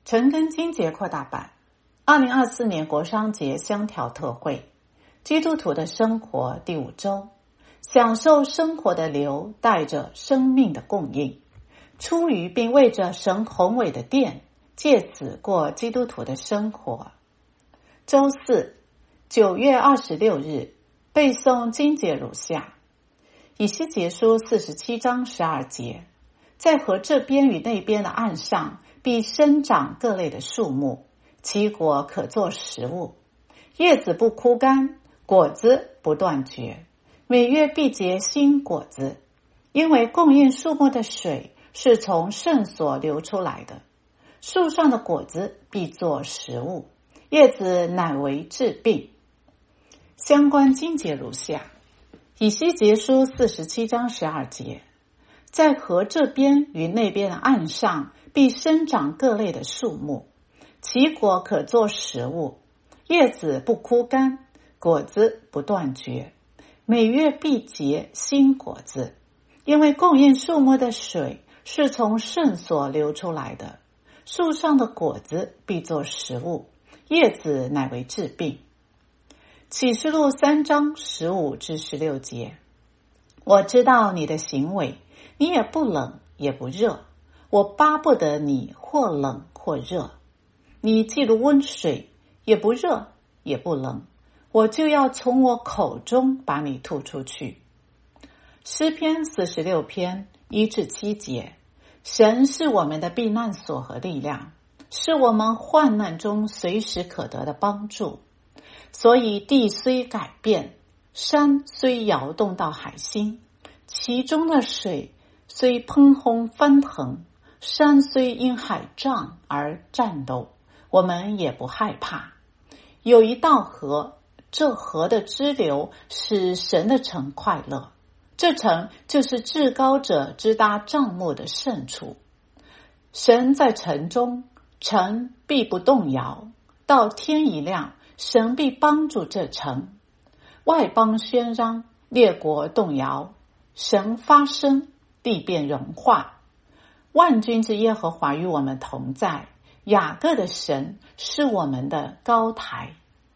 陈根金节扩大版2024年国商节香调特惠，基督徒的生活第5周，享受生活的流，带着生命的供应，出于并为着神宏伟的殿，借此过基督徒的生活。周四9月26日背诵经节如下：以西结书47章12节，在河这边与那边的岸上必生长各类的树木，其果可作食物，叶子不枯干，果子不断绝，每月必结新果子，因为供应树木的水是从圣所流出来的。树上的果子必作食物，叶子乃为治病。相关经节如下：以西结书47章12节，在河这边与那边的岸上必生长各类的树木，其果可作食物，叶子不枯干，果子不断绝，每月必结新果子，因为供应树木的水是从圣所流出来的。树上的果子必作食物，叶子乃为治病。启示录3章15至16节，我知道你的行为，你也不冷也不热，我巴不得你或冷或热。你既如温水，也不热也不冷，我就要从我口中把你吐出去。诗篇46篇1至7节，神是我们的避难所和力量，是我们患难中随时可得的帮助。所以地虽改变，山虽摇动到海心，其中的水虽喷轰翻腾，山虽因海涨而颤抖，我们也不害怕。有一道河，这河的支流使神的城快乐，这城就是至高者支搭帐幕的圣处。神在城中，城必不动摇，到天一亮，神必帮助这城。外邦喧嚷，列国动摇，神发声，地便融化。万军之耶和华与我们同在，雅各的神是我们的高台。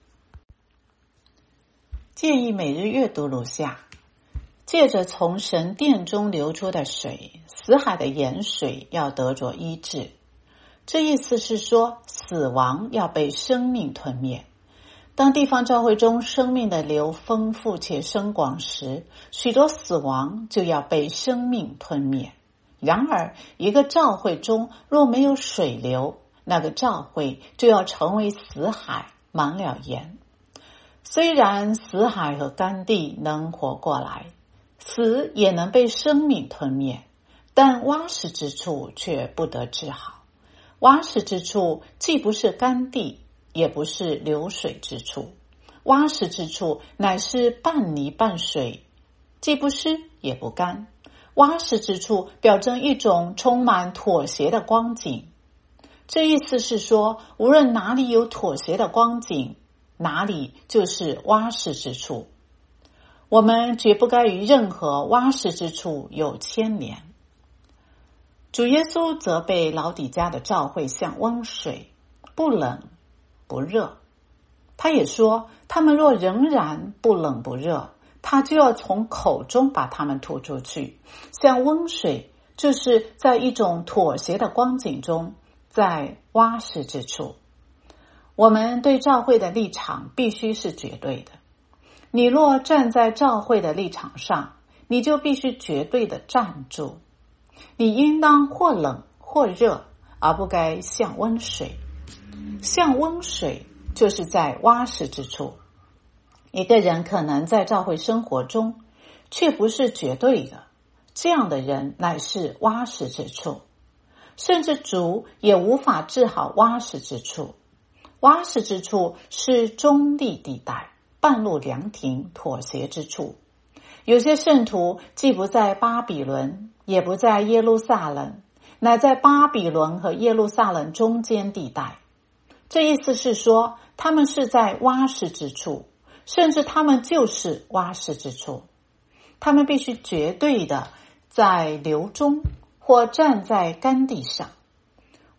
建议每日阅读如下：借着从神殿中流出的水，死海的盐水要得着医治。这意思是说，死亡要被生命吞灭。当地方教会中生命的流丰富且深广时，许多死亡就要被生命吞灭。然而，一个教会中若没有水流，那个教会就要成为死海，满了盐。虽然死海和干地能活过来，死也能被生命吞灭，但挖石之处却不得治好。挖石之处既不是干地，也不是流水之处，挖石之处乃是半泥半水，既不湿也不干。挖石之处表征一种充满妥协的光景。这意思是说，无论哪里有妥协的光景，哪里就是挖石之处。我们绝不该与任何挖石之处有牵连。主耶稣责备老底嘉的教会像温水，不冷不热。他也说，他们若仍然不冷不热，他就要从口中把他们吐出去。像温水，就是在一种妥协的光景中，在挖石之处。我们对教会的立场必须是绝对的。你若站在教会的立场上，你就必须绝对的站住。你应当或冷或热，而不该像温水。像温水就是在挖石之处。一个人可能在教会生活中，却不是绝对的，这样的人乃是挖石之处。甚至主也无法治好挖石之处。挖石之处是中立地带，半路凉亭，妥协之处。有些圣徒既不在巴比伦，也不在耶路撒冷，乃在巴比伦和耶路撒冷中间地带。这意思是说，他们是在挖石之处，甚至他们就是挖石之处。他们必须绝对的在流中或站在干地上。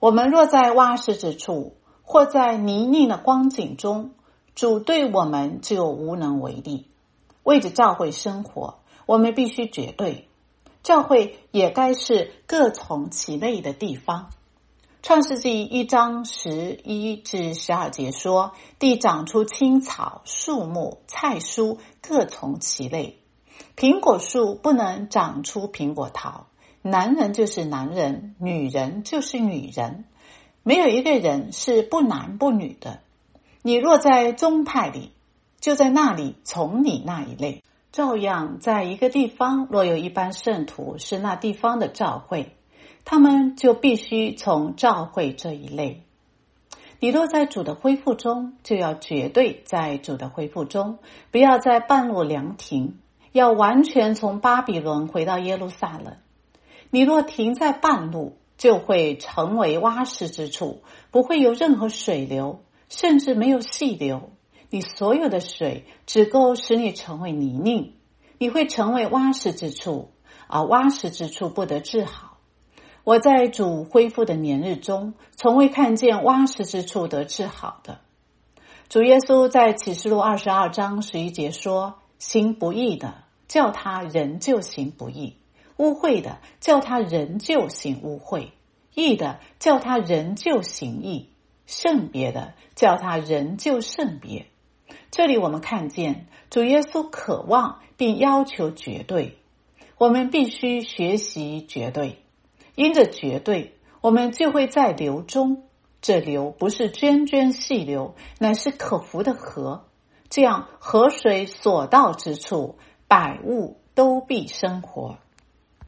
我们若在洼石之处，或在泥泞的光景中，主对我们就无能为力。为着教会生活，我们必须绝对，教会也该是各从其类的地方。创世纪1章11至12节说，地长出青草、树木、菜蔬，各从其类。苹果树不能长出苹果桃，男人就是男人，女人就是女人，没有一个人是不男不女的。你若在宗派里，就在那里从你那一类。照样在一个地方，若有一般圣徒是那地方的教会，他们就必须从教会这一类。你若在主的恢复中，就要绝对在主的恢复中，不要在半路凉停，要完全从巴比伦回到耶路撒冷。你若停在半路，就会成为洼石之处，不会有任何水流，甚至没有细流。你所有的水只够使你成为泥泞，你会成为洼石之处，而洼石之处不得治好。我在主恢复的年日中，从未看见洼石之处得治好的。主耶稣在启示录22章11节说，行不义的，叫他仍旧行不义；污秽的，叫他仍旧行污秽；义的，叫他仍旧行义；圣别的，叫他仍旧圣别。这里我们看见主耶稣渴望并要求绝对，我们必须学习绝对。因着绝对，我们就会在流中，这流不是涓涓细流，乃是可服的河，这样河水所到之处，百物都必生活。